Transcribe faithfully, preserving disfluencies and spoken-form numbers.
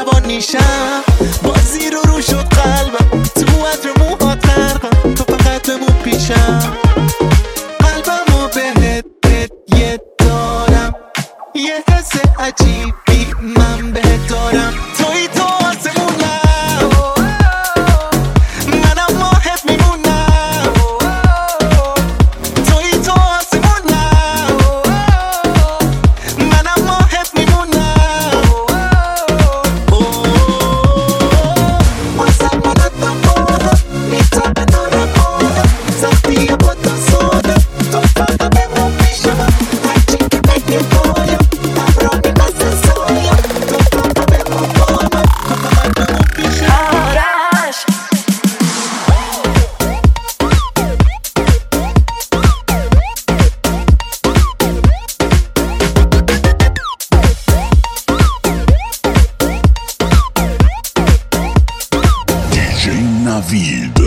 جوانیشم بازی رو رو شد قلبم تو عطر موهات غرقم تو فقط بمون پیشم قلبمو بهت بهت یه دارم یه حس عجیبی من بهت دارم توی تو آسمونم منم ماهت میمونم توی تو آسمونم منم ماهت میمونم واسه منت بمونم میتونه نورم بودم سختی با تو سودم تو فقط بمون پیشم هرچی که بگی بایم همراهی مثل سایم تو فقط بمون با من تو فقط بمون پیشم آرش دی جی نوید